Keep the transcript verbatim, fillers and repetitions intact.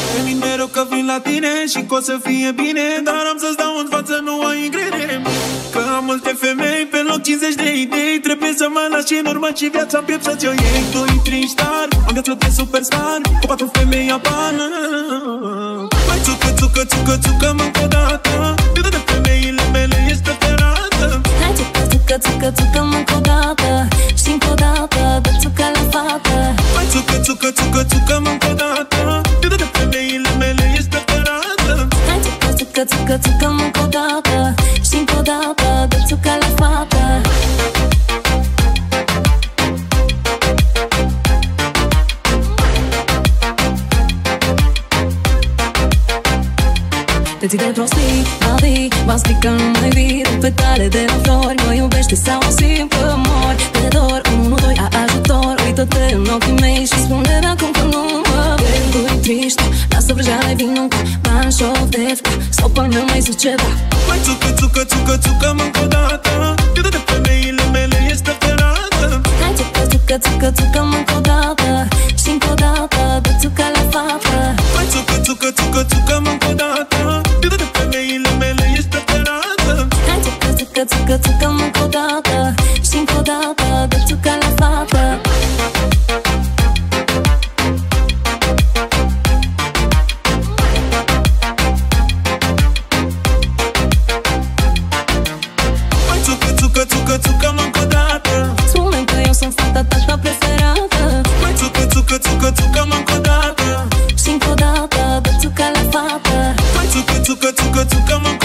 Mi mereu că vin la tine și că o să fie bine, dar am să-ți dau în față, nu ai încredere. Că am multe femei pe loc cincizeci de idei. Trebuie să mă lași în urmă și viața-n piept să ți-o iei. Doi, trei star, am viață de superstar, cu patru femei apară. Mai țucă, țucă, țucă, țucă-mă încă o dată. De toate femeile mele ești preferată. Hai țucă, țucă, țucă, țucă-mă încă o dată. Și încă o dată, dă țucă la fată. Mai țucă, țucă, țucă, țucă-mă încă o dată. De toate femeile mele ești preferată. Hai țucă, țucă, țucă, țucă-mă încă o dată. Și încă o dată, dă țucă la fată. Te ții de prostii, Adi, v-am spus că nu mai vii. Petale de la flori, mă iubește sau simplă mori. Te dor, unu, doi, a ajutor. Uită-te în ochii mei și spune acum că nu mă vei. Doi, triști, lasă vrăjeala, vino cu bani și o defca. Sau până mai zic ceva. Mai țucă, țucă, țucă, țucă-mă încă o dată. De toate femeile mele ești preferată. Hai țucă, țucă, țucă, țucă-mă încă o dată. Și încă o dată, dă țucă la fată. Mai țucă, țucă, țucă, țucă-mă încă o dată. De toate femeile mele ești preferată. Hai țucă, țucă, țucă, țucă-mă încă o dată. Și încă o dată, dă țucă la fată. Mai țucă, țucă, țucă, țucă-mă încă o dată. Spune că eu sunt fata ta preferată. Mai țucă, țucă, țucă, țucă-mă încă o dată. Și încă o dată, dă țucă la fată. Mai țucă, țucă, țucă, țucă-mă